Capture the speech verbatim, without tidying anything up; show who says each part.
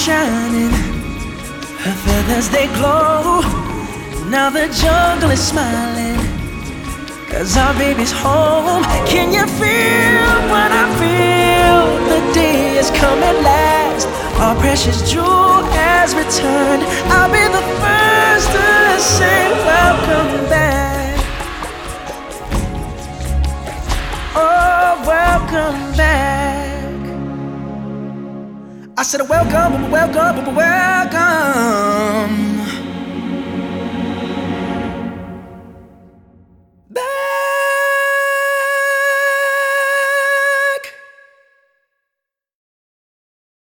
Speaker 1: shining, her feathers they glow. Now the jungle is smiling, 'cause our baby's home. Can you feel what I feel? The day has come at last. Our precious jewel has returned. I'll be the first to say welcome back. Oh, welcome back. I said welcome, welcome, welcome.